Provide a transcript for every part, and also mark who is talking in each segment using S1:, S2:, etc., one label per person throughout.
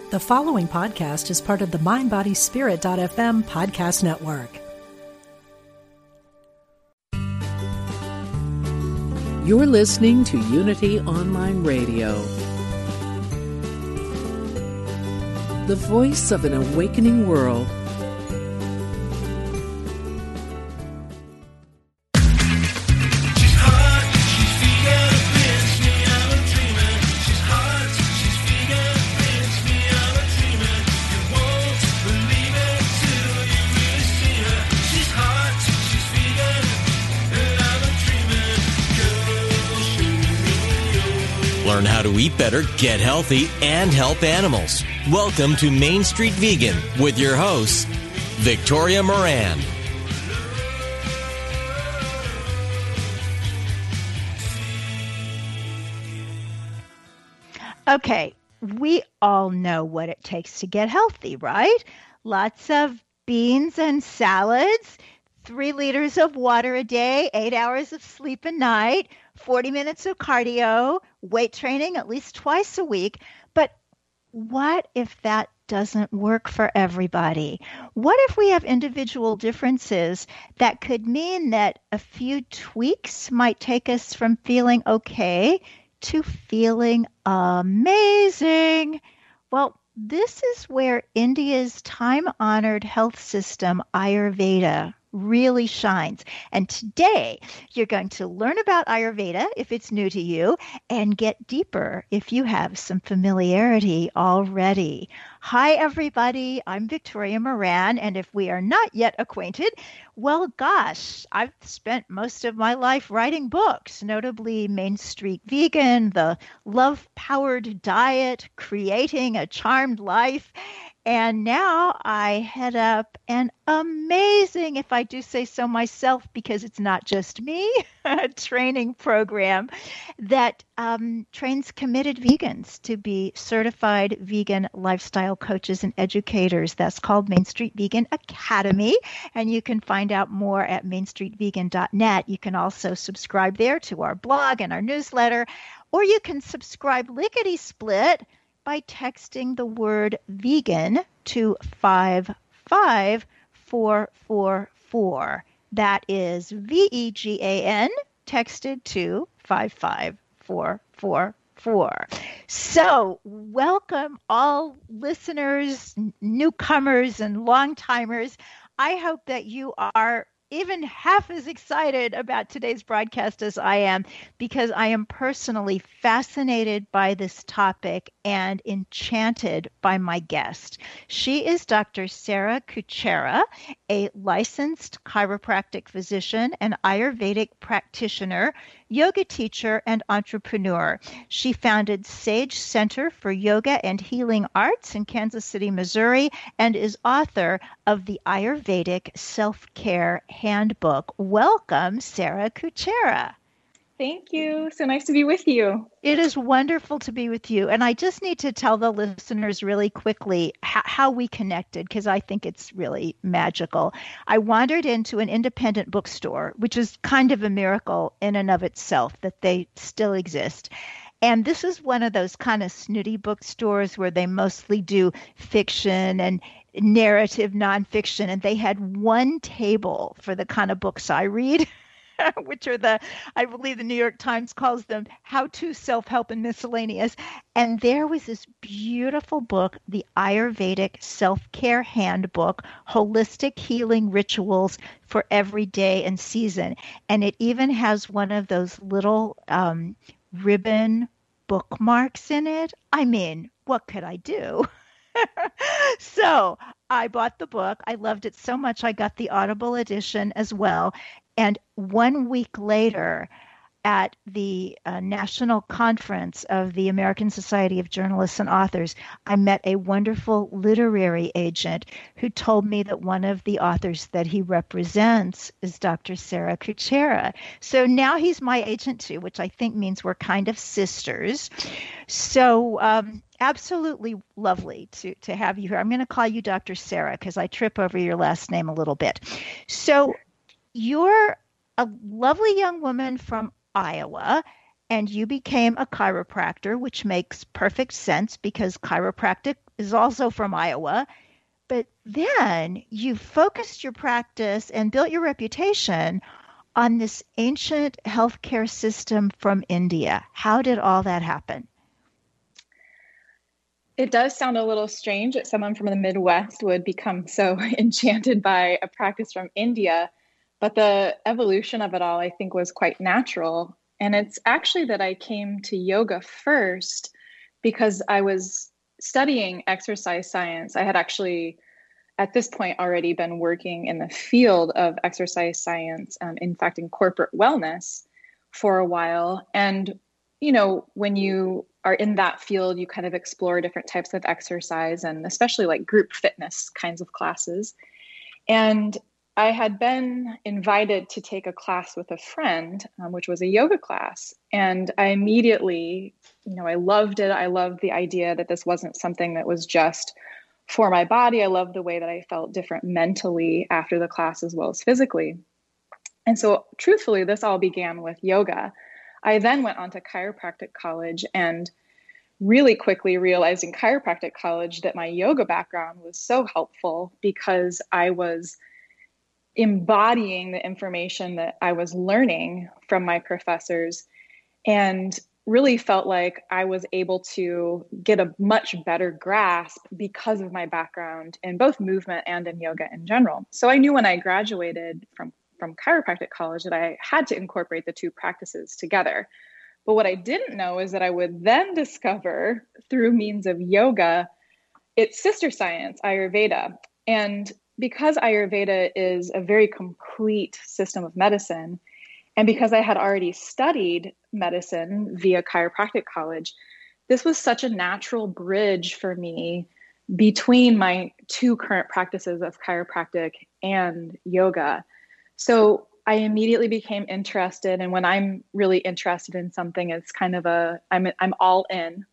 S1: The following podcast is part of the MindBodySpirit.fm podcast network.
S2: You're listening to Unity Online Radio, the voice of an awakening world.
S3: Learn how to eat better, get healthy, and help animals. Welcome to Main Street Vegan with your host, Victoria Moran.
S4: Okay, we all know what it takes to get healthy, right? Lots of beans and salads, 3 liters of water a day, 8 hours of sleep a night, 40 minutes of cardio, weight training at least twice a week. But what if that doesn't work for everybody? What if we have individual differences that could mean that a few tweaks might take us from feeling okay to feeling amazing? Well, this is where India's time-honored health system, Ayurveda, really shines. And today, you're going to learn about Ayurveda if it's new to you and get deeper if you have some familiarity already. Hi, everybody. I'm Victoria Moran, and if we are not yet acquainted, well, gosh, I've spent most of my life writing books, notably Main Street Vegan, The Love-Powered Diet, Creating a Charmed Life, and now I head up an amazing, if I do say so myself, because it's not just me, a training program that trains committed vegans to be certified vegan lifestyle coaches and educators. That's called Main Street Vegan Academy, and you can find out more at mainstreetvegan.net. You can also subscribe there to our blog and our newsletter, or you can subscribe lickety-split by texting the word vegan to 55444. That is VEGAN texted to 55444. So welcome all listeners, newcomers, and long-timers. I hope that you are even half as excited about today's broadcast as I am, because I am personally fascinated by this topic and enchanted by my guest. She is Dr. Sarah Kuchera, a licensed chiropractic physician and Ayurvedic practitioner, yoga teacher, and entrepreneur. She founded Sage Center for Yoga and Healing Arts in Kansas City, Missouri, and is author of the Ayurvedic Self-Care Handbook. Welcome, Sarah Kuchera.
S5: Thank you. So nice to be with you.
S4: It is wonderful to be with you. And I just need to tell the listeners really quickly how we connected, because I think it's really magical. I wandered into an independent bookstore, which is kind of a miracle in and of itself that they still exist. And this is one of those kind of snooty bookstores where they mostly do fiction and narrative nonfiction. And they had one table for the kind of books I read, which are I believe the New York Times calls them how-to, self-help, and miscellaneous. And there was this beautiful book, the Ayurvedic Self-Care Handbook, Holistic Healing Rituals for Every Day and Season. And it even has one of those little ribbon bookmarks in it. I mean, what could I do? So I bought the book. I loved it so much I got the Audible edition as well. And 1 week later, at the national conference of the American Society of Journalists and Authors, I met a wonderful literary agent who told me that one of the authors that he represents is Dr. Sarah Kuchera. So now he's my agent too, which I think means we're kind of sisters. So absolutely lovely to have you here. I'm going to call you Dr. Sarah because I trip over your last name a little bit. So you're a lovely young woman from Iowa, and you became a chiropractor, which makes perfect sense because chiropractic is also from Iowa. But then you focused your practice and built your reputation on this ancient healthcare system from India. How did all that happen?
S5: It does sound a little strange that someone from the Midwest would become so enchanted by a practice from India, but the evolution of it all, I think, was quite natural. And it's actually that I came to yoga first because I was studying exercise science. I had actually, at this point, already been working in the field of exercise science, in fact, in corporate wellness for a while. And, when you are in that field, you kind of explore different types of exercise and especially like group fitness kinds of classes. And I had been invited to take a class with a friend, which was a yoga class. And I immediately, I loved it. I loved the idea that this wasn't something that was just for my body. I loved the way that I felt different mentally after the class as well as physically. And so truthfully, this all began with yoga. I then went on to chiropractic college and really quickly realized in chiropractic college that my yoga background was so helpful because I was embodying the information that I was learning from my professors and really felt like I was able to get a much better grasp because of my background in both movement and in yoga in general. So I knew when I graduated from chiropractic college that I had to incorporate the two practices together. But what I didn't know is that I would then discover through means of yoga, its sister science, Ayurveda. And because Ayurveda is a very complete system of medicine, and because I had already studied medicine via chiropractic college, this was such a natural bridge for me between my two current practices of chiropractic and yoga. So I immediately became interested. And when I'm really interested in something, it's kind of I'm all in.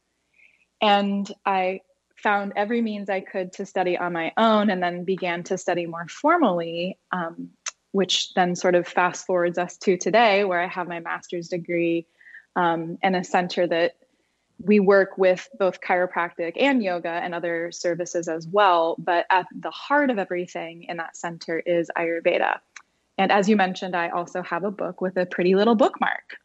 S5: And I found every means I could to study on my own and then began to study more formally, which then sort of fast forwards us to today, where I have my master's degree and a center that we work with both chiropractic and yoga and other services as well. But at the heart of everything in that center is Ayurveda. And as you mentioned, I also have a book with a pretty little bookmark.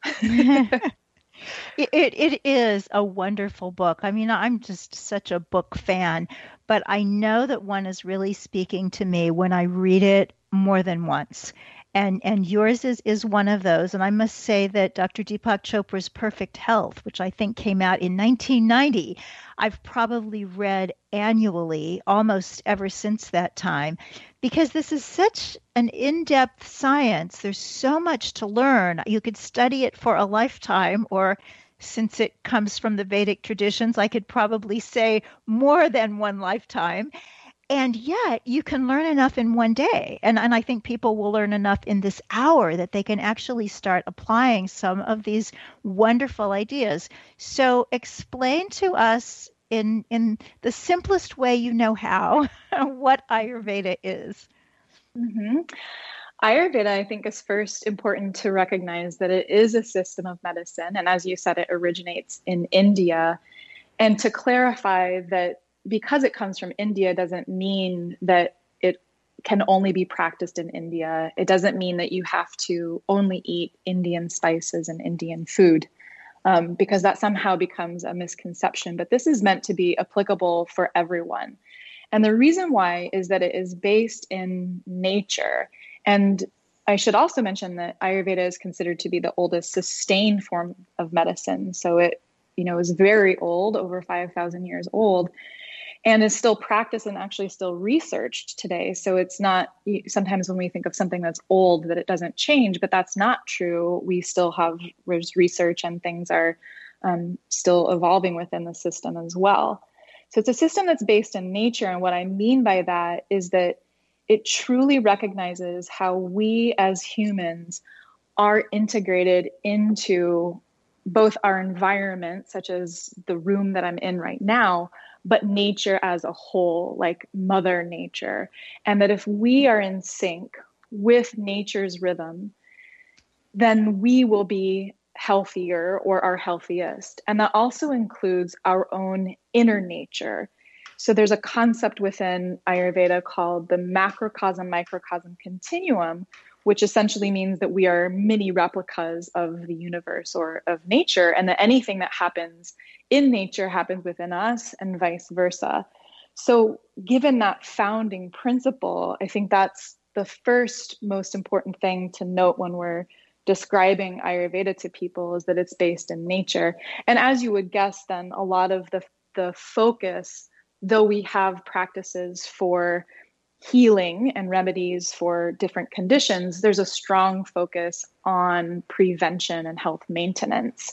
S4: It is a wonderful book. I mean, I'm just such a book fan, but I know that one is really speaking to me when I read it more than once. And yours is one of those. And I must say that Dr. Deepak Chopra's Perfect Health, which I think came out in 1990, I've probably read annually almost ever since that time, because this is such an in-depth science. There's so much to learn. You could study it for a lifetime, or since it comes from the Vedic traditions, I could probably say more than one lifetime. And yet you can learn enough in one day. And I think people will learn enough in this hour that they can actually start applying some of these wonderful ideas. So explain to us in the simplest way you know how, what Ayurveda is.
S5: Mm-hmm. Ayurveda, I think, is first important to recognize that it is a system of medicine. And as you said, it originates in India. And to clarify that because it comes from India doesn't mean that it can only be practiced in India. It doesn't mean that you have to only eat Indian spices and Indian food, because that somehow becomes a misconception. But this is meant to be applicable for everyone. And the reason why is that it is based in nature. And I should also mention that Ayurveda is considered to be the oldest sustained form of medicine. So it, is very old, over 5,000 years old, and is still practiced and actually still researched today. So it's not, sometimes when we think of something that's old, that it doesn't change, but that's not true. We still have research and things are still evolving within the system as well. So it's a system that's based in nature. And what I mean by that is that it truly recognizes how we as humans are integrated into both our environment, such as the room that I'm in right now, but nature as a whole, like Mother Nature. And that if we are in sync with nature's rhythm, then we will be healthier or our healthiest. And that also includes our own inner nature. So there's a concept within Ayurveda called the macrocosm microcosm continuum, which essentially means that we are mini replicas of the universe or of nature, and that anything that happens in nature happens within us and vice versa. So given that founding principle, I think that's the first most important thing to note when we're describing Ayurveda to people, is that it's based in nature. And as you would guess, then a lot of the focus, though we have practices for healing and remedies for different conditions, there's a strong focus on prevention and health maintenance.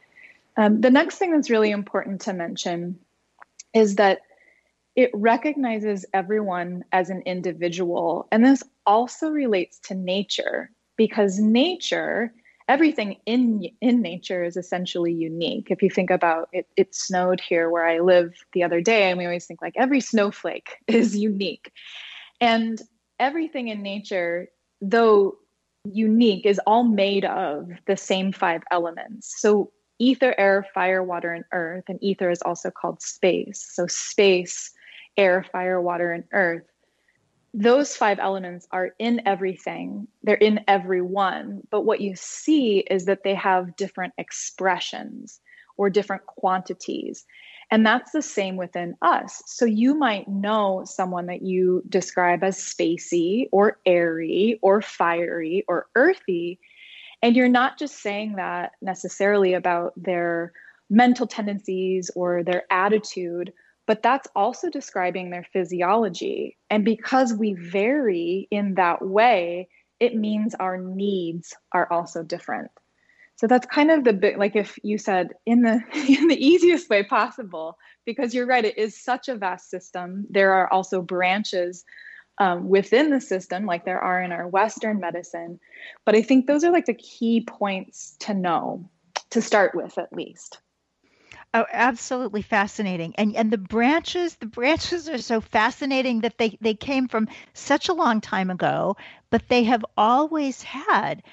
S5: The next thing that's really important to mention is that it recognizes everyone as an individual. And this also relates to nature, because nature, everything in nature is essentially unique. If you think about it, it snowed here where I live the other day, and we always think like every snowflake is unique. And everything in nature, though unique, is all made of the same 5 elements. So ether, air, fire, water, and earth. And ether is also called space. So space, air, fire, water, and earth. Those 5 elements are in everything. They're in everyone. But what you see is that they have different expressions or different quantities. And that's the same within us. So you might know someone that you describe as spacey or airy or fiery or earthy. And you're not just saying that necessarily about their mental tendencies or their attitude, but that's also describing their physiology. And because we vary in that way, it means our needs are also different. So that's kind of the bit, like if you said in the easiest way possible, because you're right, it is such a vast system. There are also branches within the system, like there are in our Western medicine. But I think those are like the key points to know, to start with at least.
S4: Oh, absolutely fascinating. And the branches are so fascinating that they came from such a long time ago, but they have always had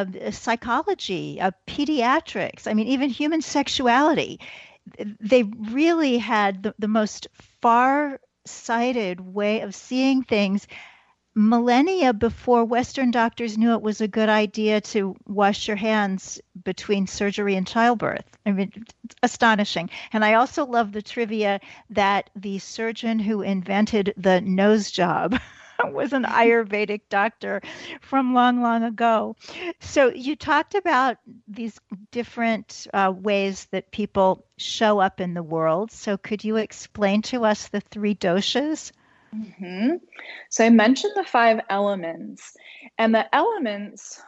S4: psychology, pediatrics, I mean, even human sexuality. They really had the most far-sighted way of seeing things millennia before Western doctors knew it was a good idea to wash your hands between surgery and childbirth. I mean, it's astonishing. And I also love the trivia that the surgeon who invented the nose job was an Ayurvedic doctor from long, long ago. So you talked about these different ways that people show up in the world. So could you explain to us the 3 doshas?
S5: Mm-hmm. So I mentioned the 5 elements, and the elements,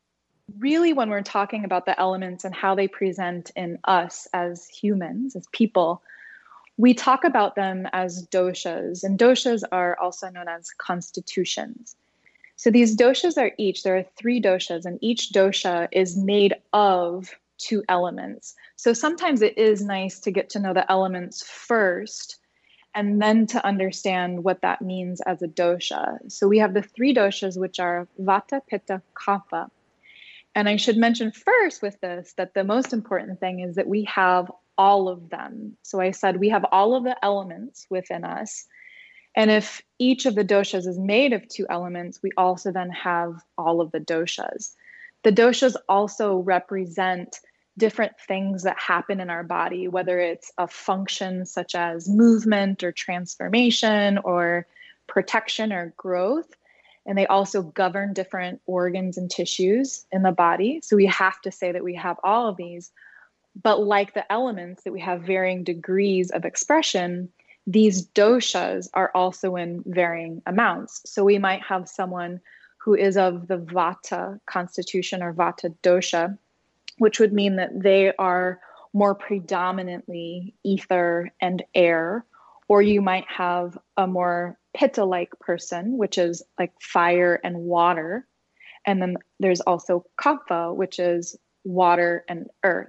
S5: really when we're talking about the elements and how they present in us as humans, as people, we talk about them as doshas, and doshas are also known as constitutions. So these doshas there are 3 doshas, and each dosha is made of 2 elements. So sometimes it is nice to get to know the elements first, and then to understand what that means as a dosha. So we have the 3 doshas, which are Vata, Pitta, Kapha. And I should mention first with this that the most important thing is that we have all of them. So I said we have all of the elements within us. And if each of the doshas is made of 2 elements, we also then have all of the doshas. The doshas also represent different things that happen in our body, whether it's a function such as movement or transformation or protection or growth. And they also govern different organs and tissues in the body. So we have to say that we have all of these. But like the elements, that we have varying degrees of expression, these doshas are also in varying amounts. So we might have someone who is of the Vata constitution or Vata dosha, which would mean that they are more predominantly ether and air, or you might have a more Pitta-like person, which is like fire and water. And then there's also Kapha, which is water and earth.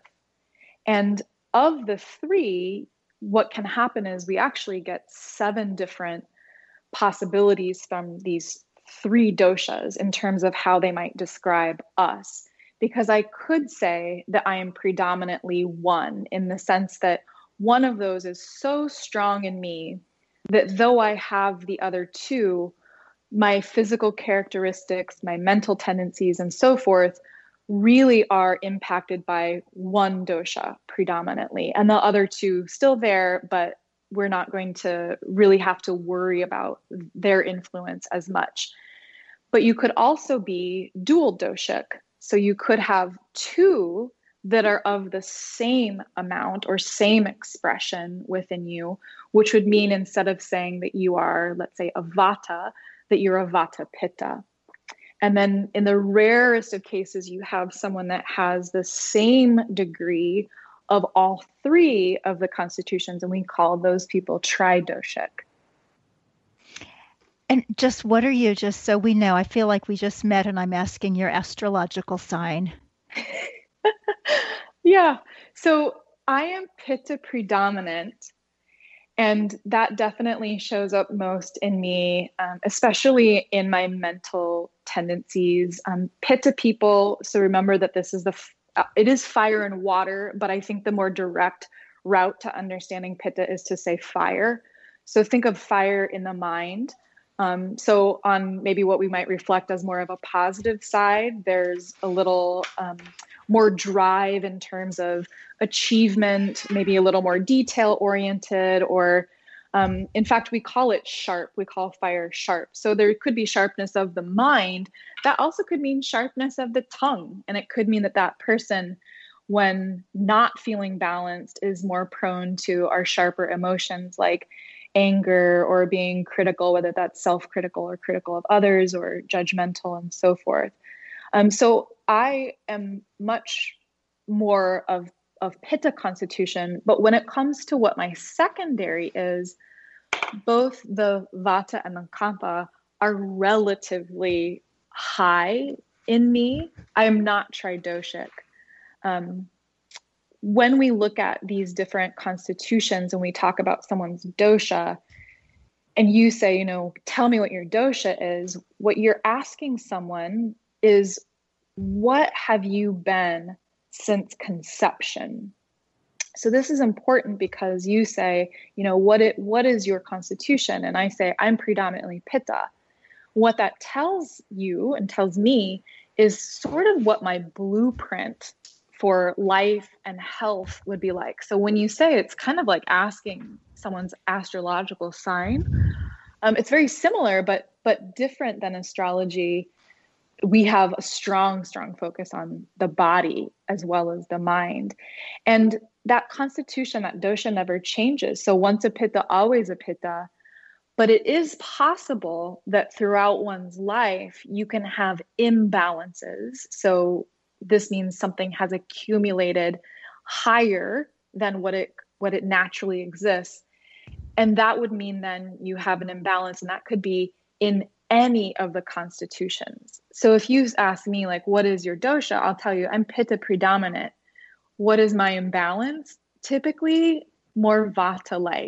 S5: And of the 3, what can happen is we actually get 7 different possibilities from these 3 doshas in terms of how they might describe us. because I could say that I am predominantly one, in the sense that one of those is so strong in me that though I have the other two, my physical characteristics, my mental tendencies, and so forth really are impacted by one dosha predominantly, and the other two still there, but we're not going to really have to worry about their influence as much. But you could also be dual doshic. So you could have two that are of the same amount or same expression within you, which would mean instead of saying that you are, let's say, a vata, that you're a vata pitta. And then in the rarest of cases, you have someone that has the same degree of all three of the constitutions, and we call those people tridoshic.
S4: And just what are you, just so we know? I feel like we just met and I'm asking your astrological sign.
S5: Yeah. So I am Pitta predominant, and that definitely shows up most in me, especially in my mental tendencies. Pitta people, so remember that this is it is fire and water, but I think the more direct route to understanding Pitta is to say fire. So think of fire in the mind. So on maybe what we might reflect as more of a positive side, there's a little more drive in terms of achievement, maybe a little more detail oriented, or in fact, we call it sharp. We call fire sharp. So there could be sharpness of the mind. That also could mean sharpness of the tongue. And it could mean that that person, when not feeling balanced, is more prone to our sharper emotions like anger or being critical, whether that's self-critical or critical of others or judgmental and so forth. So I am much more of Pitta constitution, but when it comes to what my secondary is, both the Vata and the Kapha are relatively high in me. I am not tridoshic. When we look at these different constitutions and we talk about someone's dosha, and you say, tell me what your dosha is, what you're asking someone is, what have you been since conception? So this is important because you say, what is your constitution? And I say, I'm predominantly Pitta. What that tells you and tells me is sort of what my blueprint for life and health would be like. So when you say it's kind of like asking someone's astrological sign, it's very similar, but different than astrology. We have a strong focus on the body as well as the mind. And that constitution, that dosha never changes. So once a Pitta, always a Pitta. But it is possible that throughout one's life, you can have imbalances. So this means something has accumulated higher than what it naturally exists. And that would mean then you have an imbalance, and that could be in any of the constitutions. So if you ask me, like, what is your dosha? I'll tell you, I'm Pitta predominant. What is my imbalance? Typically more Vata-like.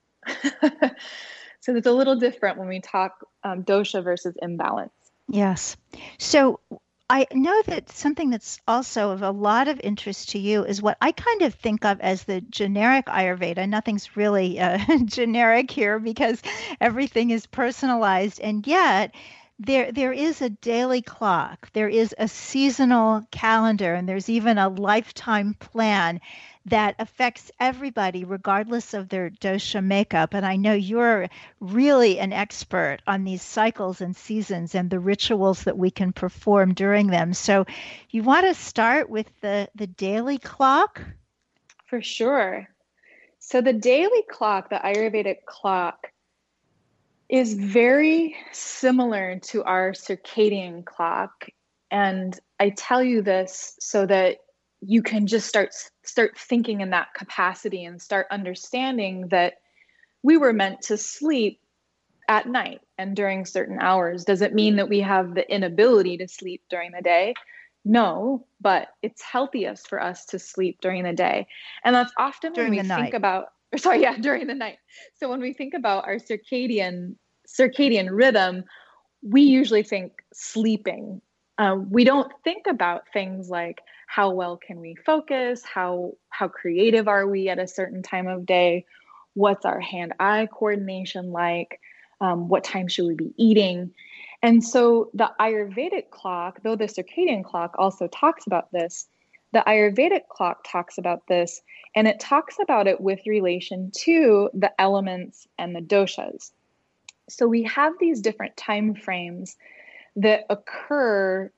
S5: So it's a little different when we talk dosha versus imbalance.
S4: Yes. So I know that something that's also of a lot of interest to you is what I kind of think of as the generic Ayurveda. Nothing's really generic here because everything is personalized. And yet there is a daily clock. There is a seasonal calendar, and there's even a lifetime plan that affects everybody regardless of their dosha makeup. And I know you're really an expert on these cycles and seasons and the rituals that we can perform during them. So you want to start with the daily clock?
S5: For sure. So the daily clock, the Ayurvedic clock, is very similar to our circadian clock. And I tell you this so that you can just start thinking in that capacity and start understanding that we were meant to sleep at night and during certain hours. Does it mean that we have the inability to sleep during the day? No, but it's healthiest for us to sleep during the day. And that's often when we think about, during the night. So when we think about our circadian rhythm, we usually think sleeping. We don't think about things like how well can we focus, how creative are we at a certain time of day, what's our hand-eye coordination like, what time should we be eating. And so the Ayurvedic clock, though the circadian clock also talks about this, the Ayurvedic clock talks about this, and it talks about it with relation to the elements and the doshas. So we have these different time frames that occur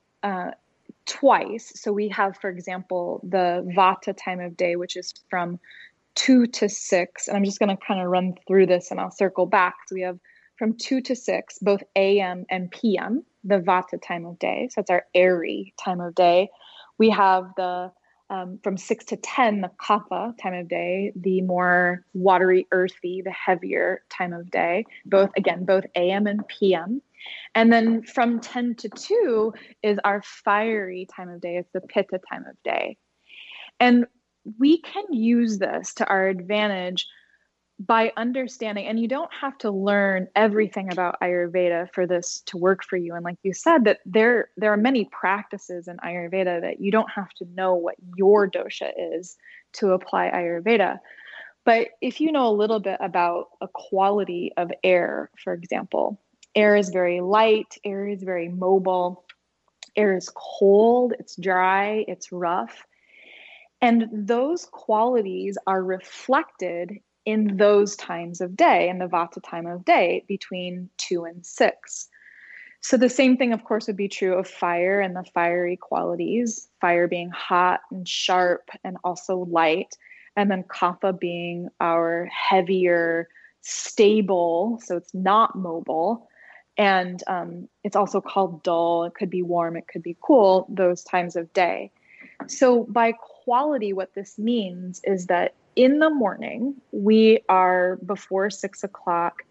S5: twice. So we have, for example, the Vata time of day, which is from 2 to 6. And I'm just going to kind of run through this and I'll circle back. So we have from 2 to 6, both AM and PM, the Vata time of day. So that's our airy time of day. We have the from 6 to 10, the Kapha time of day, the more watery, earthy, the heavier time of day, both AM and PM. And then from 10 to 2 is our fiery time of day. It's the Pitta time of day. And we can use this to our advantage by understanding, and you don't have to learn everything about Ayurveda for this to work for you. And like you said, that there are many practices in Ayurveda that you don't have to know what your dosha is to apply Ayurveda. But if you know a little bit about a quality of air, for example, air is very light, air is very mobile, air is cold, it's dry, it's rough. And those qualities are reflected in those times of day, in the Vata time of day, between 2 and 6. So the same thing, of course, would be true of fire and the fiery qualities, fire being hot and sharp and also light, and then Kapha being our heavier, stable, so it's not mobile. And it's also called dull. It could be warm, it could be cool, those times of day. So by quality, what this means is that in the morning, we are before 6 o'clock.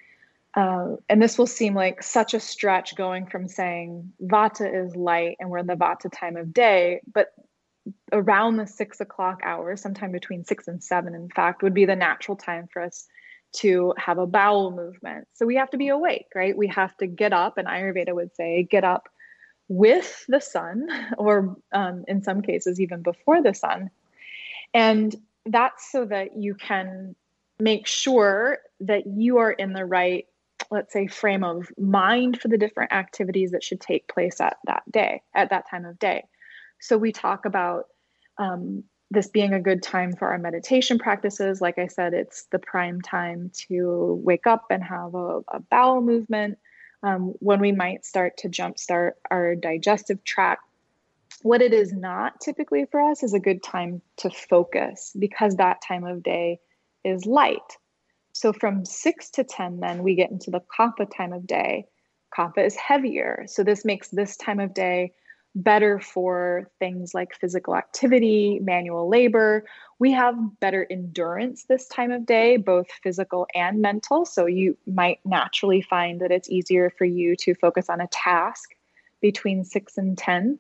S5: And this will seem like such a stretch going from saying Vata is light and we're in the Vata time of day, but around the 6 o'clock hour, sometime between 6 and 7, in fact, would be the natural time for us to have a bowel movement. So we have to be awake, right? We have to get up, and Ayurveda would say, get up with the sun, or in some cases, even before the sun. And that's so that you can make sure that you are in the right, let's say, frame of mind for the different activities that should take place at that time of day. So we talk about this being a good time for our meditation practices. Like I said, it's the prime time to wake up and have a bowel movement, when we might start to jumpstart our digestive tract. What it is not typically for us is a good time to focus, because that time of day is light. So from 6 to 10, then we get into the Kapha time of day. Kapha is heavier. So this makes this time of day better for things like physical activity, manual labor. We have better endurance this time of day, both physical and mental. So you might naturally find that it's easier for you to focus on a task between 6 and 10.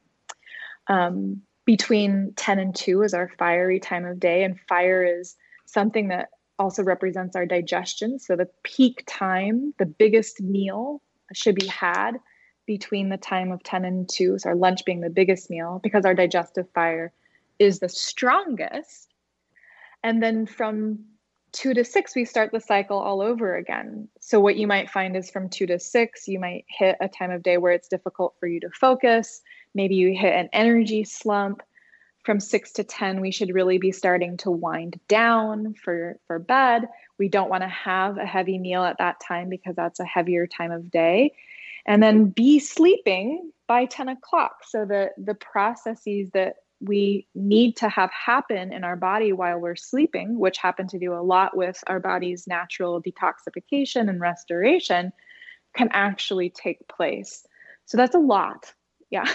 S5: Between 10 and 2 is our fiery time of day, and fire is something that also represents our digestion. So the peak time, the biggest meal should be had between the time of 10 and 2, so our lunch being the biggest meal, because our digestive fire is the strongest. And then from 2 to 6, we start the cycle all over again. So what you might find is from 2 to 6, you might hit a time of day where it's difficult for you to focus. Maybe you hit an energy slump. From 6 to 10, we should really be starting to wind down for bed. We don't want to have a heavy meal at that time, because that's a heavier time of day. And then be sleeping by 10 o'clock, so that the processes that we need to have happen in our body while we're sleeping, which happen to do a lot with our body's natural detoxification and restoration, can actually take place. So that's a lot. Yeah.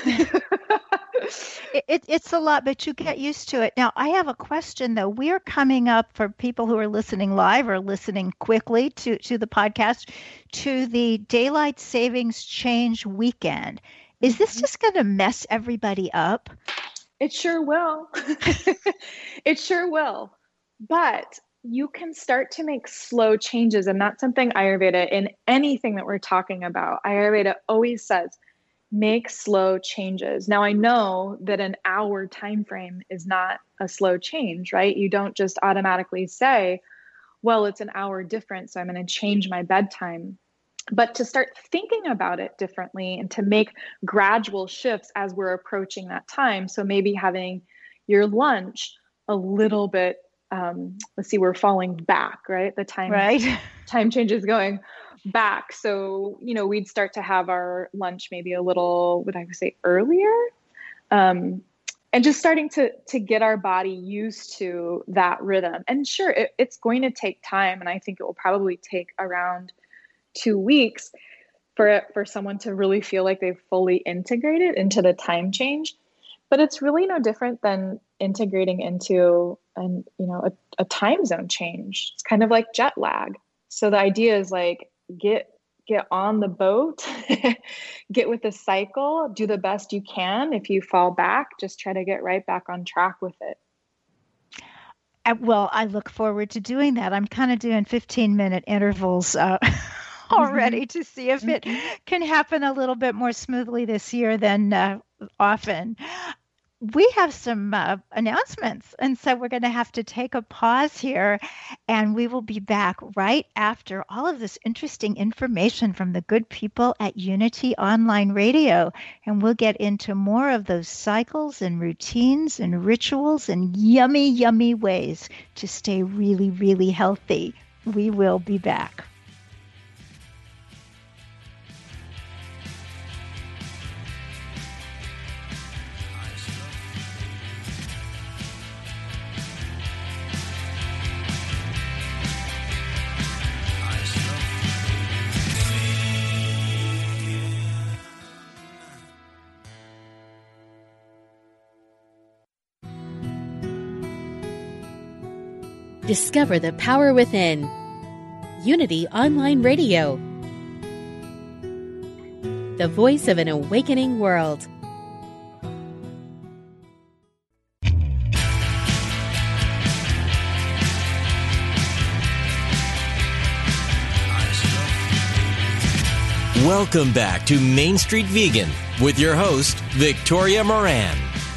S4: It's a lot, but you get used to it. Now, I have a question, though. We are coming up, for people who are listening live or listening quickly to the podcast, to the Daylight Savings Change weekend. Is this just going to mess everybody up?
S5: It sure will. It sure will. But you can start to make slow changes. And that's something Ayurveda, in anything that we're talking about, Ayurveda always says, make slow changes. Now, I know that an hour time frame is not a slow change, right? You don't just automatically say, well, it's an hour different, so I'm going to change my bedtime. But to start thinking about it differently and to make gradual shifts as we're approaching that time. So maybe having your lunch a little bit, let's see, we're falling back, right? The time change is going back. So, we'd start to have our lunch maybe a little, would I say, earlier? And just starting to get our body used to that rhythm. And sure, it's going to take time. And I think it will probably take around 2 weeks for someone to really feel like they've fully integrated into the time change. But it's really no different than integrating into a time zone change. It's kind of like jet lag. So the idea is like, get on the boat, get with the cycle, do the best you can. If you fall back, just try to get right back on track with it.
S4: Well, I look forward to doing that. I'm kind of doing 15-minute intervals already to see if it can happen a little bit more smoothly this year than often. We have some announcements, and so we're going to have to take a pause here, and we will be back right after all of this interesting information from the good people at Unity Online Radio, and we'll get into more of those cycles and routines and rituals and yummy, yummy ways to stay really, really healthy. We will be back.
S6: Discover the power within. Unity Online Radio. The voice of an awakening world.
S3: Welcome back to Main Street Vegan with your host, Victoria Moran.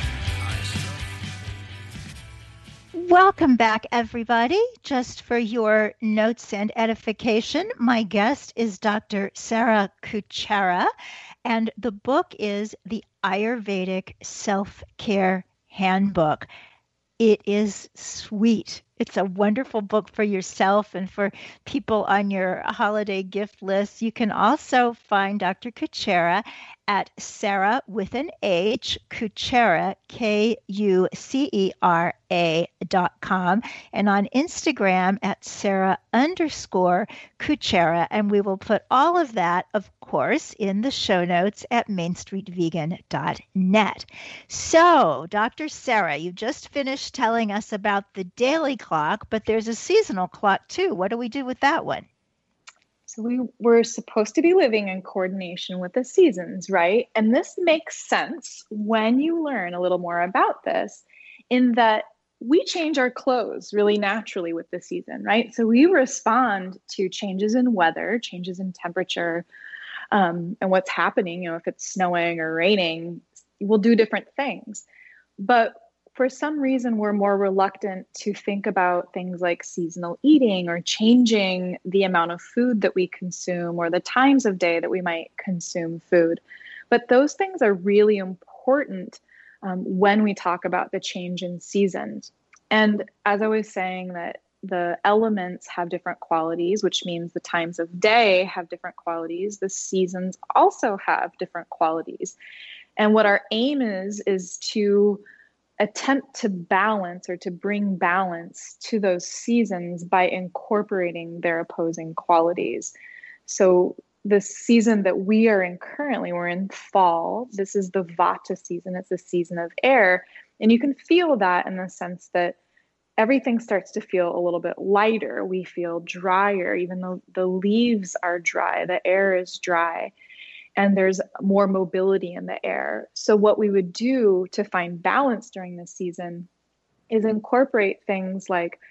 S4: Welcome back, everybody. Just for your notes and edification, my guest is Dr. Sarah Kuchera, and the book is The Ayurvedic Self-Care Handbook. It is sweet. It's a wonderful book for yourself and for people on your holiday gift list. You can also find Dr. Kuchera at Sarah with an H, Kuchera, KUCERA.com, and on Instagram at Sarah_Kuchera. And we will put all of that, of course, in the show notes at mainstreetvegan.net. So, Dr. Sarah, you just finished telling us about the daily clock, but there's a seasonal clock too. What do we do with that one?
S5: So we're supposed to be living in coordination with the seasons, right? And this makes sense when you learn a little more about this, in that we change our clothes really naturally with the season, right? So we respond to changes in weather, changes in temperature, and what's happening. If it's snowing or raining, we'll do different things. But for some reason, we're more reluctant to think about things like seasonal eating or changing the amount of food that we consume or the times of day that we might consume food. But those things are really important when we talk about the change in seasons. And as I was saying, that the elements have different qualities, which means the times of day have different qualities. The seasons also have different qualities. And what our aim is to attempt to balance or to bring balance to those seasons by incorporating their opposing qualities. So the season that we are in currently, we're in fall. This is the Vata season. It's a season of air. And you can feel that in the sense that everything starts to feel a little bit lighter. We feel drier, even though the leaves are dry, the air is dry. And there's more mobility in the air. So what we would do to find balance during this season is incorporate things like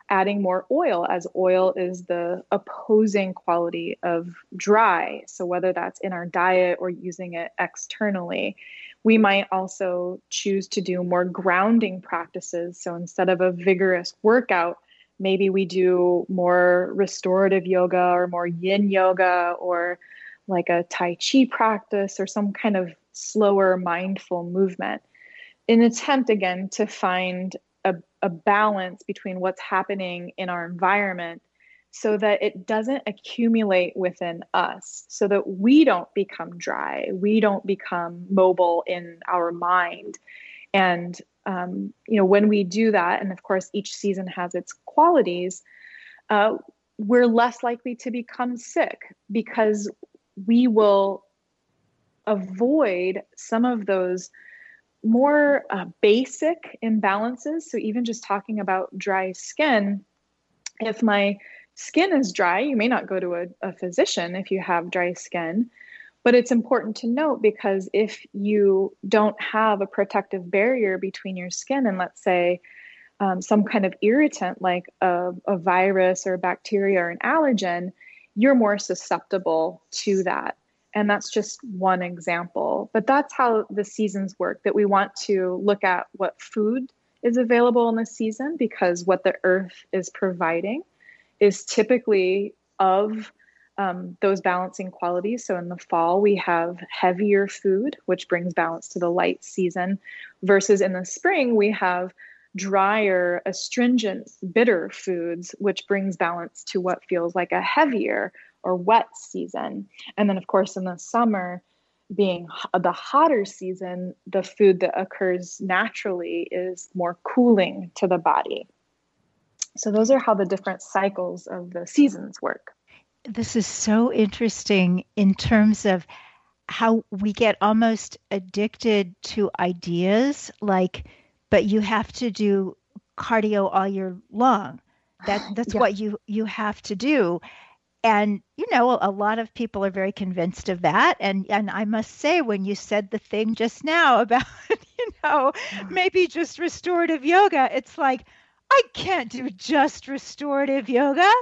S5: adding more oil, as oil is the opposing quality of dry. So whether that's in our diet or using it externally, we might also choose to do more grounding practices. So instead of a vigorous workout, maybe we do more restorative yoga or more yin yoga, or like a Tai Chi practice or some kind of slower mindful movement, in an attempt again to find a balance between what's happening in our environment so that it doesn't accumulate within us, so that we don't become dry, we don't become mobile in our mind. And, when we do that, and of course, each season has its qualities, we're less likely to become sick because we will avoid some of those more basic imbalances. So even just talking about dry skin, if my skin is dry, you may not go to a physician if you have dry skin, but it's important to note, because if you don't have a protective barrier between your skin and, let's say, some kind of irritant like a virus or a bacteria or an allergen, you're more susceptible to that. And that's just one example. But that's how the seasons work, that we want to look at what food is available in the season, because what the earth is providing is typically of those balancing qualities. So in the fall, we have heavier food, which brings balance to the light season, versus in the spring, we have drier, astringent, bitter foods, which brings balance to what feels like a heavier or wet season. And then, of course, in the summer, being the hotter season, the food that occurs naturally is more cooling to the body. So those are how the different cycles of the seasons work.
S4: This is so interesting in terms of how we get almost addicted to ideas like, but you have to do cardio all year long. That's what you have to do. And, a lot of people are very convinced of that. And I must say, when you said the thing just now about, maybe just restorative yoga, it's like, I can't do just restorative yoga.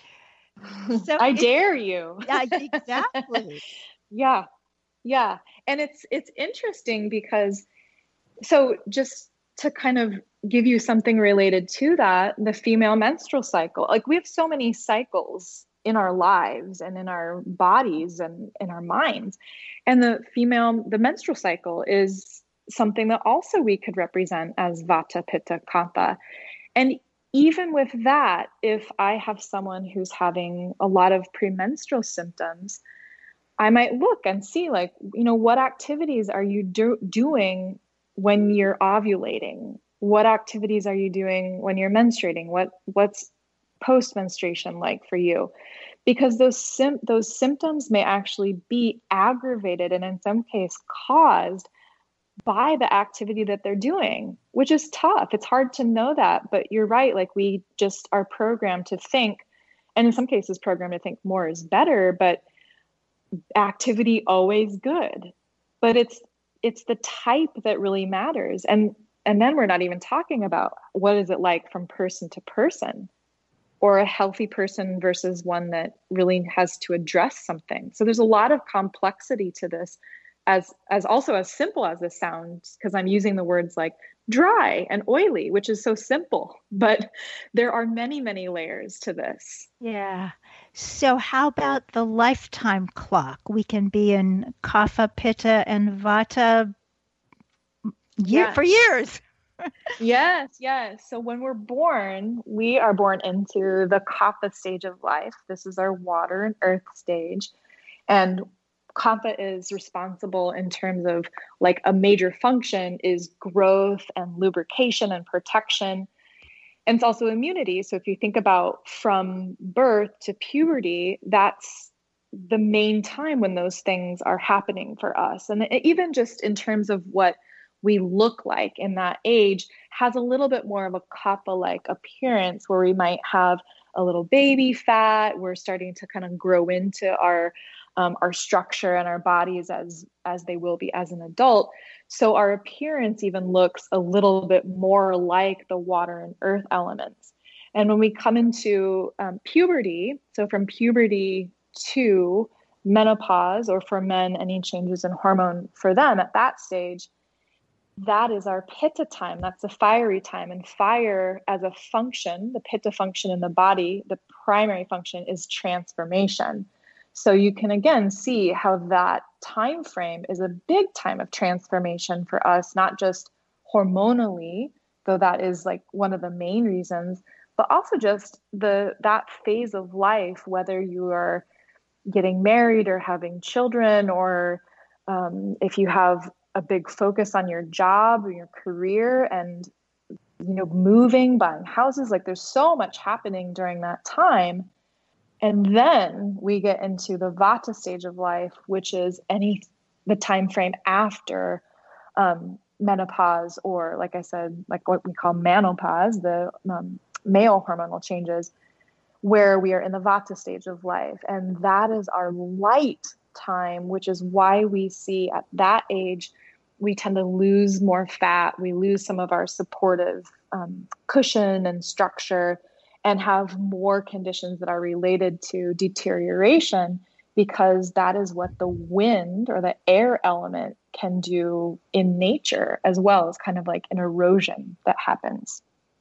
S5: So I dare you.
S4: Yeah, exactly.
S5: Yeah. And it's interesting because, so just to kind of give you something related to that, the female menstrual cycle, like we have so many cycles in our lives and in our bodies and in our minds. And the menstrual cycle is something that also we could represent as Vata, Pitta, Kapha. And even with that, if I have someone who's having a lot of premenstrual symptoms, I might look and see, like, what activities are you doing when you're ovulating? What activities are you doing when you're menstruating? What's post-menstruation like for you? Because those symptoms may actually be aggravated and in some case caused by the activity that they're doing, which is tough. It's hard to know that, but you're right. Like, we just are programmed to think, and in some cases programmed to think more is better, but activity always good. But it's the type that really matters. And then we're not even talking about what is it like from person to person, or a healthy person versus one that really has to address something. So there's a lot of complexity to this, as also as simple as this sounds, because I'm using the words like dry and oily, which is so simple, but there are many, many layers to this.
S4: Yeah. So how about the lifetime clock? We can be in Kapha, Pitta, and Vata for years.
S5: Yes. So when we're born, we are born into the Kapha stage of life. This is our water and earth stage. And Kapha is responsible in terms of, like, a major function is growth and lubrication and protection. And it's also immunity. So if you think about from birth to puberty, that's the main time when those things are happening for us. And even just in terms of what we look like in that age has a little bit more of a Kapha-like appearance, where we might have a little baby fat. We're starting to kind of grow into our structure and our bodies as they will be as an adult. So our appearance even looks a little bit more like the water and earth elements. And when we come into puberty, so from puberty to menopause, or for men, any changes in hormone for them at that stage, that is our pitta time. That's the fiery time. And fire as a function, the pitta function in the body, the primary function is transformation. So you can again see how that time frame is a big time of transformation for us, not just hormonally, though that is like one of the main reasons, but also just that phase of life, whether you are getting married or having children, or if you have a big focus on your job or your career, and moving, buying houses. Like there's so much happening during that time. And then we get into the Vata stage of life, which is the time frame after menopause, or like I said, like what we call menopause, the male hormonal changes, where we are in the Vata stage of life. And that is our light time, which is why we see at that age, we tend to lose more fat. We lose some of our supportive cushion and structure, and have more conditions that are related to deterioration, because that is what the wind or the air element can do in nature, as well as kind of like an erosion that happens.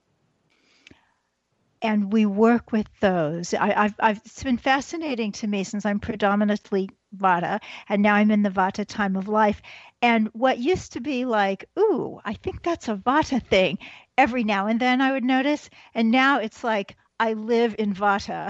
S4: And we work with those. It's been fascinating to me, since I'm predominantly Vata, and now I'm in the Vata time of life. And what used to be like, ooh, I think that's a Vata thing, every now and then I would notice. And now it's like, I live in Vata.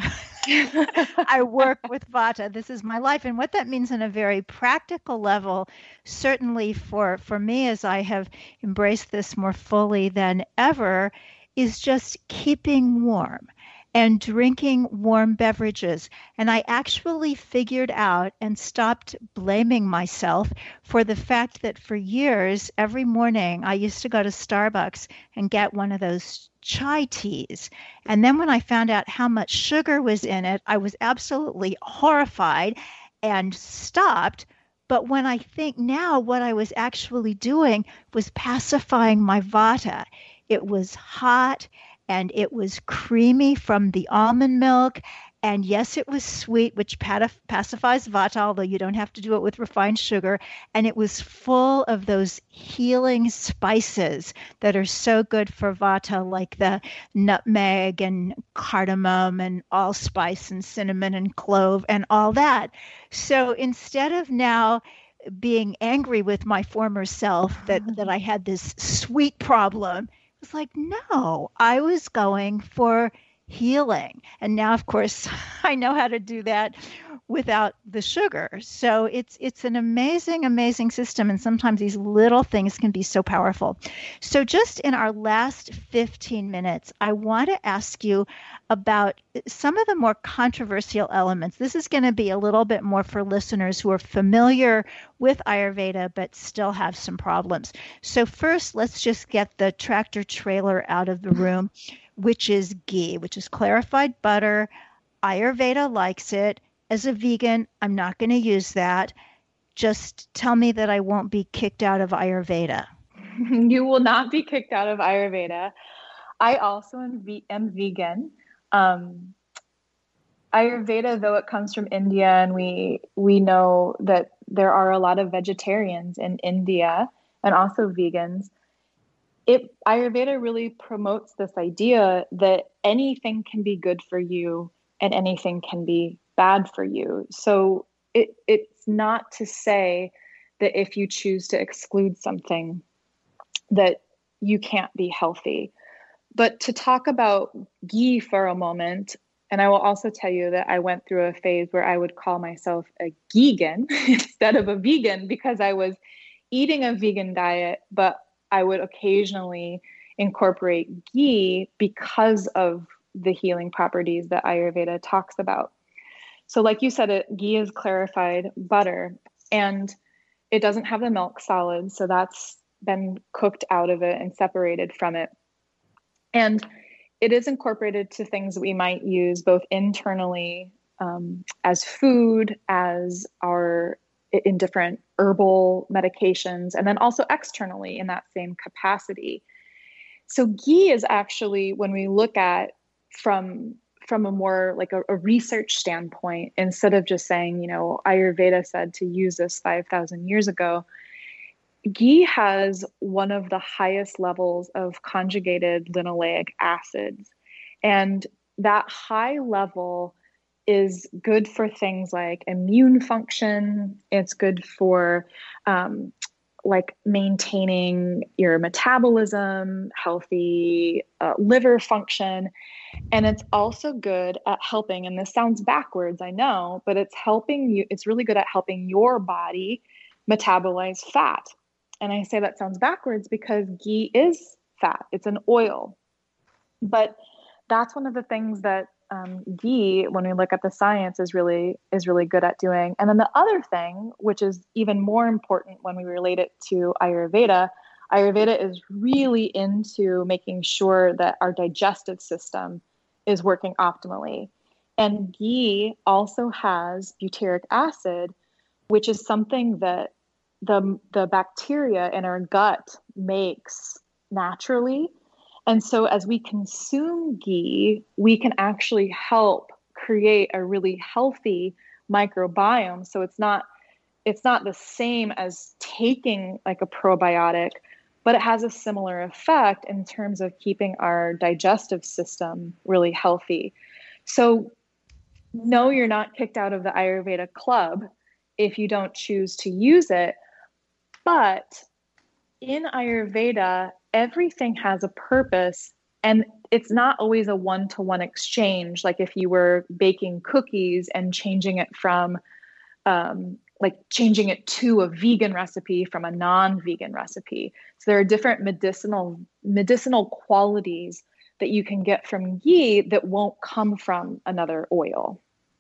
S4: I work with Vata. This is my life. And what that means in a very practical level, certainly for me, as I have embraced this more fully than ever, is just keeping warm and drinking warm beverages. And I actually figured out and stopped blaming myself for the fact that for years, every morning, I used to go to Starbucks and get one of those chai teas. And then when I found out how much sugar was in it, I was absolutely horrified and stopped. But when I think now, what I was actually doing was pacifying my Vata. It was hot and it was creamy from the almond milk. And yes, it was sweet, which pacifies Vata, although you don't have to do it with refined sugar. And it was full of those healing spices that are so good for Vata, like the nutmeg and cardamom and allspice and cinnamon and clove and all that. So instead of now being angry with my former self that I had this sweet problem, it was like, no, I was going for healing. And now, of course, I know how to do that without the sugar. So it's an amazing, amazing system. And sometimes these little things can be so powerful. So just in our last 15 minutes, I want to ask you about some of the more controversial elements. This is going to be a little bit more for listeners who are familiar with Ayurveda, but still have some problems. So first, let's just get the tractor trailer out of the room, which is ghee, which is clarified butter. Ayurveda likes it. As a vegan, I'm not going to use that. Just tell me that I won't be kicked out of Ayurveda.
S5: You will not be kicked out of Ayurveda. I also am vegan. Ayurveda, though it comes from India, and we know that there are a lot of vegetarians in India and also vegans, Ayurveda really promotes this idea that anything can be good for you and anything can be bad for you. So it's not to say that if you choose to exclude something that you can't be healthy. But to talk about ghee for a moment, and I will also tell you that I went through a phase where I would call myself a geegan instead of a vegan, because I was eating a vegan diet, but I would occasionally incorporate ghee because of the healing properties that Ayurveda talks about. So like you said, ghee is clarified butter, and it doesn't have the milk solids. So that's been cooked out of it and separated from it. And it is incorporated to things that we might use both internally as food, as in different herbal medications, and then also externally in that same capacity. So ghee is actually, when we look at from a more like a research standpoint, instead of just saying, Ayurveda said to use this 5,000 years ago. Ghee has one of the highest levels of conjugated linoleic acids. And that high level is good for things like immune function. It's good for like maintaining your metabolism, healthy liver function. And it's also good at helping, and this sounds backwards, I know, but it's really good at helping your body metabolize fat. And I say that sounds backwards because ghee is fat. It's an oil. But that's one of the things that ghee, when we look at the science, is really good at doing. And then the other thing, which is even more important when we relate it to Ayurveda is really into making sure that our digestive system is working optimally. And ghee also has butyric acid, which is something that the bacteria in our gut makes naturally. And so as we consume ghee, we can actually help create a really healthy microbiome. So it's not the same as taking like a probiotic, but it has a similar effect in terms of keeping our digestive system really healthy. So no, you're not kicked out of the Ayurveda club if you don't choose to use it. But in Ayurveda, everything has a purpose, and it's not always a one-to-one exchange. Like if you were baking cookies and changing it from, changing it to a vegan recipe from a non-vegan recipe. So there are different medicinal qualities that you can get from ghee that won't come from another oil.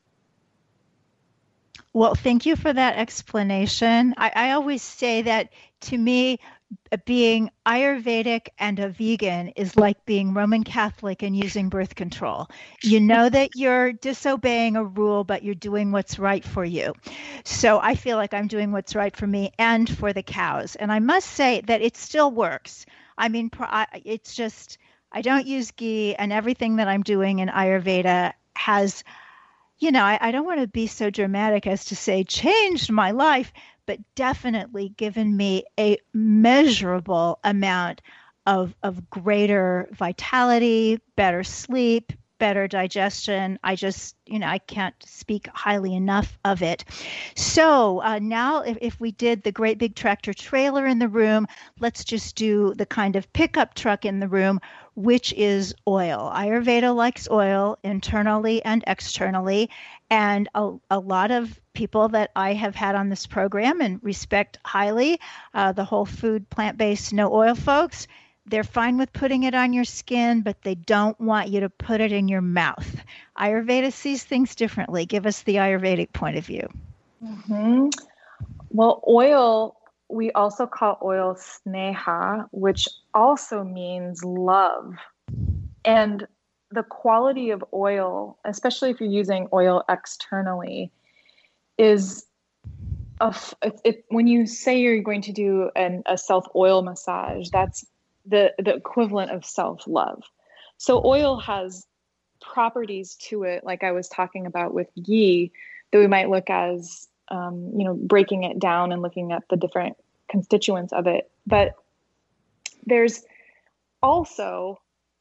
S4: Well, thank you for that explanation. I always say that, to me, being Ayurvedic and a vegan is like being Roman Catholic and using birth control. You know that you're disobeying a rule, but you're doing what's right for you. So I feel like I'm doing what's right for me and for the cows. And I must say that it still works. I mean, it's just, I don't use ghee, and everything that I'm doing in Ayurveda has, I don't want to be so dramatic as to say changed my life, but definitely given me a measurable amount of greater vitality, better sleep, better digestion. I just, I can't speak highly enough of it. So now if we did the great big tractor trailer in the room, let's just do the kind of pickup truck in the room, which is oil. Ayurveda likes oil internally and externally. And a lot of people that I have had on this program and respect highly, the whole food, plant-based, no oil folks, they're fine with putting it on your skin, but they don't want you to put it in your mouth. Ayurveda sees things differently. Give us the Ayurvedic point of view.
S5: Mm-hmm. Well, oil, we also call oil sneha, which also means love. And the quality of oil, especially if you're using oil externally, is when you say you're going to do a self-oil massage, that's the equivalent of self-love. So oil has properties to it, like I was talking about with ghee, that we might look as, breaking it down and looking at the different constituents of it. But there's also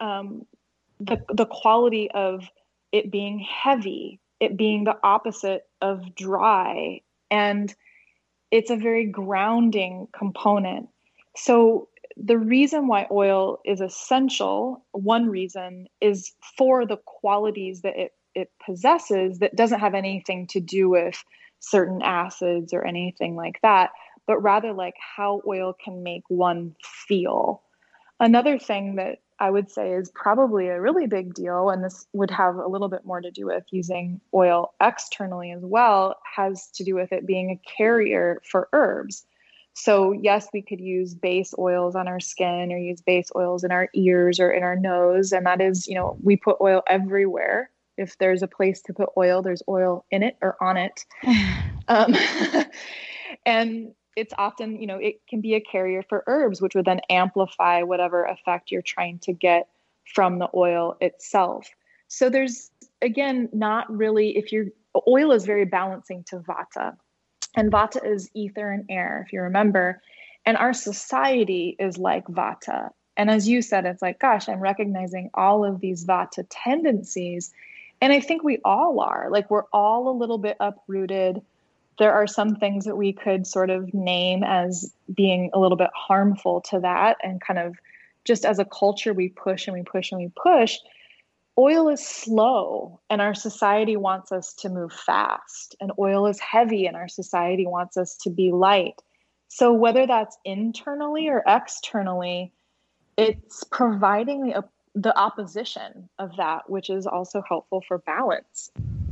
S5: the quality of it being heavy, it being the opposite of dry, and it's a very grounding component. So the reason why oil is essential, one reason, is for the qualities that it possesses that doesn't have anything to do with certain acids or anything like that, but rather like how oil can make one feel. Another thing that I would say is probably a really big deal, and this would have a little bit more to do with using oil externally as well, has to do with it being a carrier for herbs. So yes, we could use base oils on our skin or use base oils in our ears or in our nose. And that is, we put oil everywhere. If there's a place to put oil, there's oil in it or on it. And it's often, it can be a carrier for herbs, which would then amplify whatever effect you're trying to get from the oil itself. So there's, again, not really, oil is very balancing to vata. And vata is ether and air, if you remember. And our society is like vata. And as you said, it's like, gosh, I'm recognizing all of these vata tendencies. And I think we all are. Like, we're all a little bit uprooted. There are some things that we could sort of name as being a little bit harmful to that. And kind of just as a culture, we push and we push and we push. Oil is slow, and our society wants us to move fast. And oil is heavy, and our society wants us to be light. So whether that's internally or externally, it's providing the opposition of that, which is also helpful for balance.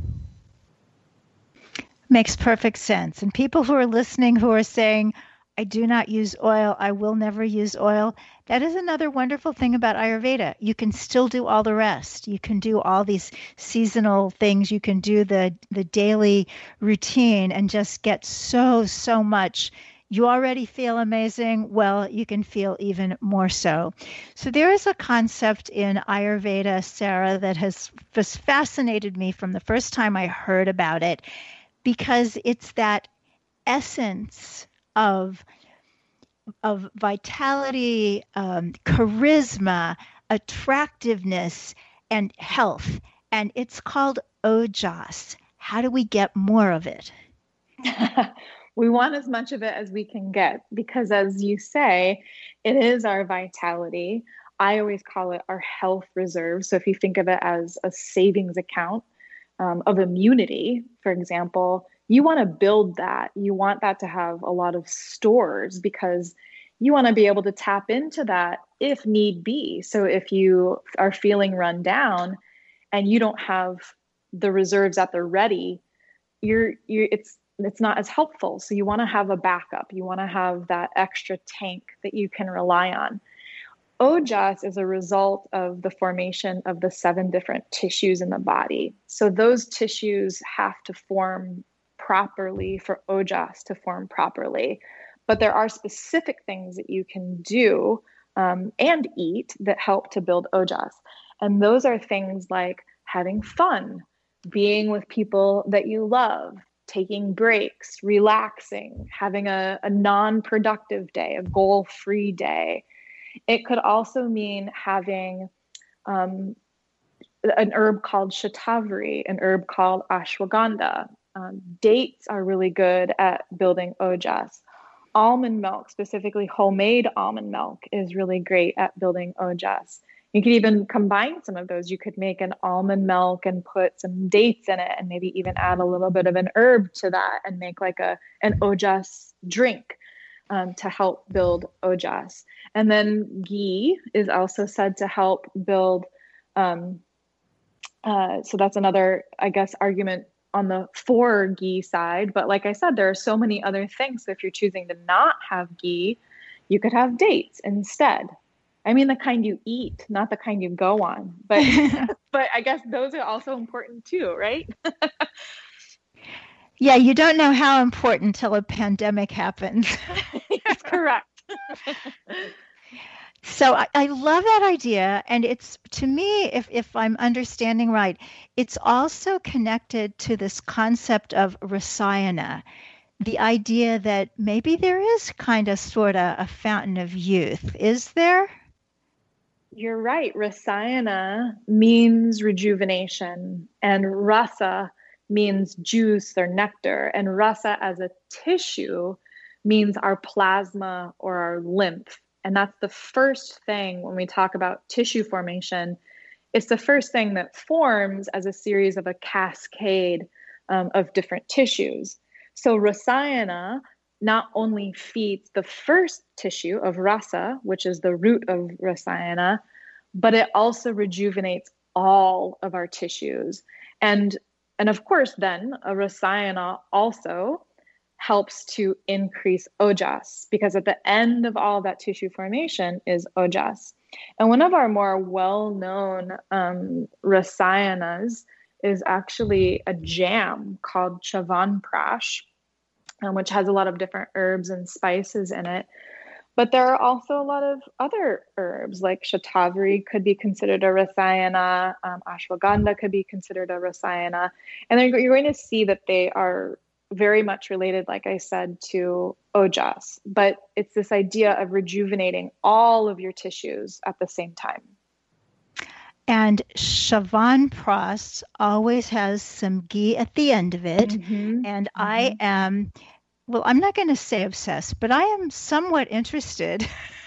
S4: Makes perfect sense. And people who are listening who are saying, I do not use oil, I will never use oil, that is another wonderful thing about Ayurveda. You can still do all the rest. You can do all these seasonal things. You can do the daily routine and just get so much. You already feel amazing. Well, you can feel even more so. So there is a concept in Ayurveda, Sarah, that has just fascinated me from the first time I heard about it, because it's that essence of vitality, charisma, attractiveness, and health. And it's called Ojas. How do we get more of it?
S5: We want as much of it as we can get, because as you say, it is our vitality. I always call it our health reserve. So if you think of it as a savings account of immunity, for example, you want to build that. You want that to have a lot of stores, because you want to be able to tap into that if need be. So if you are feeling run down and you don't have the reserves at the ready, it's not as helpful. So you want to have a backup. You want to have that extra tank that you can rely on. Ojas is a result of the formation of the 7 different tissues in the body. So those tissues have to form properly for Ojas to form properly. But there are specific things that you can do and eat that help to build Ojas. And those are things like having fun, being with people that you love, taking breaks, relaxing, having a non-productive day, a goal-free day. It could also mean having an herb called shatavari, an herb called ashwagandha. Dates are really good at building Ojas. Almond milk, specifically homemade almond milk, is really great at building Ojas. You could even combine some of those. You could make an almond milk and put some dates in it, and maybe even add a little bit of an herb to that and make like an Ojas drink to help build Ojas. And then ghee is also said to help build. So that's another, I guess, argument on the for ghee side. But like I said, there are so many other things. So if you're choosing to not have ghee, you could have dates instead. I mean, the kind you eat, not the kind you go on. But but I guess those are also important too, right?
S4: Yeah, you don't know how important till a pandemic happens.
S5: That's correct.
S4: So I love that idea. And it's, to me, if I'm understanding right, it's also connected to this concept of rasayana, the idea that maybe there is kind of sort of a fountain of youth. Is there?
S5: You're right. Rasayana means rejuvenation, and rasa means juice or nectar. And rasa as a tissue means our plasma or our lymph. And that's the first thing when we talk about tissue formation. It's the first thing that forms as a series of a cascade of different tissues. So rasayana not only feeds the first tissue of rasa, which is the root of rasayana, but it also rejuvenates all of our tissues. And of course, then a rasayana also helps to increase Ojas, because at the end of all that tissue formation is Ojas. And one of our more well-known rasayanas is actually a jam called Chavanprash, which has a lot of different herbs and spices in it. But there are also a lot of other herbs, like shatavari could be considered a rasayana, ashwagandha could be considered a rasayana. And then you're going to see that they are very much related, like I said, to ojas. But it's this idea of rejuvenating all of your tissues at the same time.
S4: And Chyavanprash always has some ghee at the end of it.
S5: Mm-hmm.
S4: And I am, well, I'm not going to say obsessed, but I am somewhat interested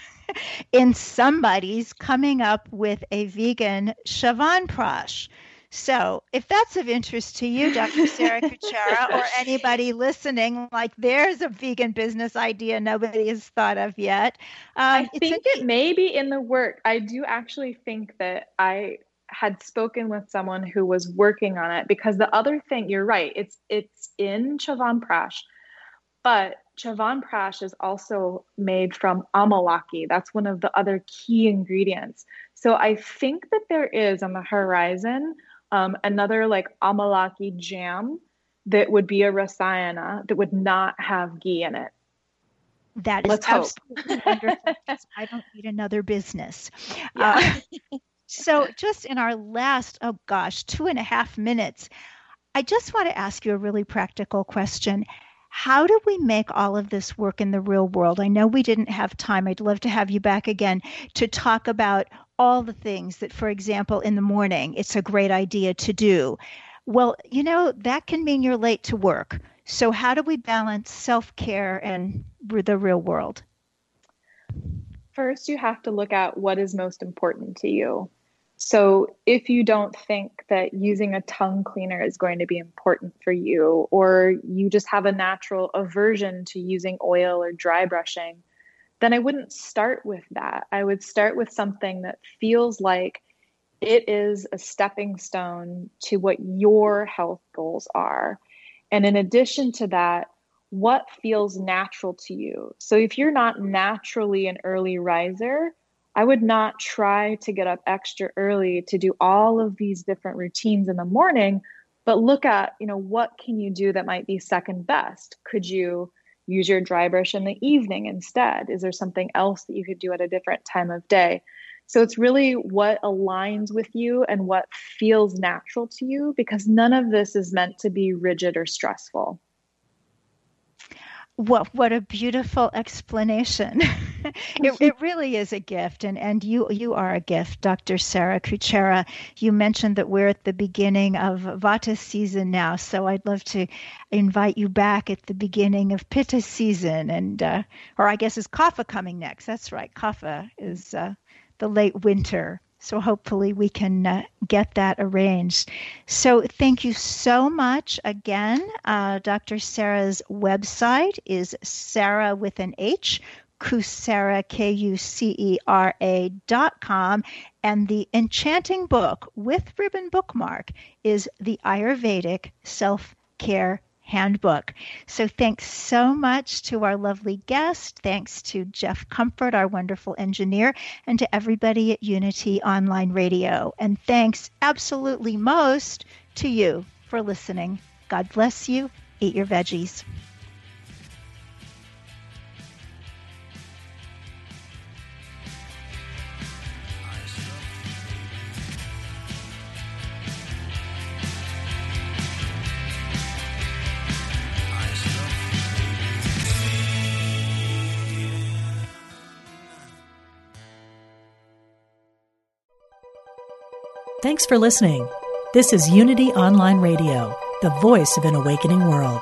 S4: in somebody's coming up with a vegan Chyavanprash. So if that's of interest to you, Dr. Sarah Kuchera, or anybody listening, like there's a vegan business idea nobody has thought of yet.
S5: I think it may be in the work. I do actually think that I had spoken with someone who was working on it, because the other thing, you're right, it's in Chyavanprash, but Chyavanprash is also made from amalaki. That's one of the other key ingredients. So I think that there is on the horizon another like amalaki jam that would be a rasayana that would not have ghee in it.
S4: That is absolutely wonderful. I don't need another business. Yeah. So just in our last, 2.5 minutes, I just want to ask you a really practical question. How do we make all of this work in the real world? I know we didn't have time. I'd love to have you back again to talk about all the things that, for example, in the morning, it's a great idea to do. Well, that can mean you're late to work. So how do we balance self-care and the real world?
S5: First, you have to look at what is most important to you. So if you don't think that using a tongue cleaner is going to be important for you, or you just have a natural aversion to using oil or dry brushing, then I wouldn't start with that. I would start with something that feels like it is a stepping stone to what your health goals are. And in addition to that, what feels natural to you? So if you're not naturally an early riser, I would not try to get up extra early to do all of these different routines in the morning, but look at, what can you do that might be second best? Could you use your dry brush in the evening instead? Is there something else that you could do at a different time of day? So it's really what aligns with you and what feels natural to you, because none of this is meant to be rigid or stressful.
S4: What a beautiful explanation. It really is a gift. And you are a gift, Dr. Sarah Kuchera. You mentioned that we're at the beginning of Vata season now. So I'd love to invite you back at the beginning of Pitta season. And, or I guess is Kapha coming next? That's right. Kapha is the late winter. So hopefully we can get that arranged. So thank you so much again. Dr. Sarah's website is Sarah with an H, Kuchera, Kucera.com. And the enchanting book with ribbon bookmark is the Ayurvedic Self-Care Handbook. So thanks so much to our lovely guest. Thanks to Jeff Comfort, our wonderful engineer, and to everybody at Unity Online Radio. And thanks absolutely most to you for listening. God bless you. Eat your veggies.
S1: Thanks for listening. This is Unity Online Radio, the voice of an awakening world.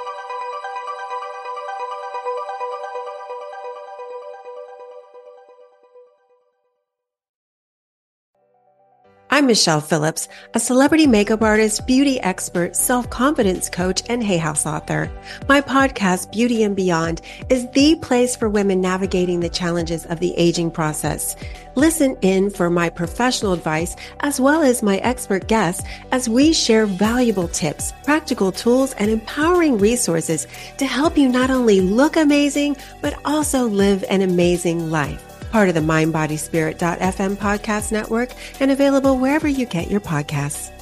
S7: I'm Michelle Phillips, a celebrity makeup artist, beauty expert, self-confidence coach, and Hay House author. My podcast, Beauty and Beyond, is the place for women navigating the challenges of the aging process. Listen in for my professional advice as well as my expert guests as we share valuable tips, practical tools, and empowering resources to help you not only look amazing, but also live an amazing life. Part of the MindBodySpirit.fm podcast network and available wherever you get your podcasts.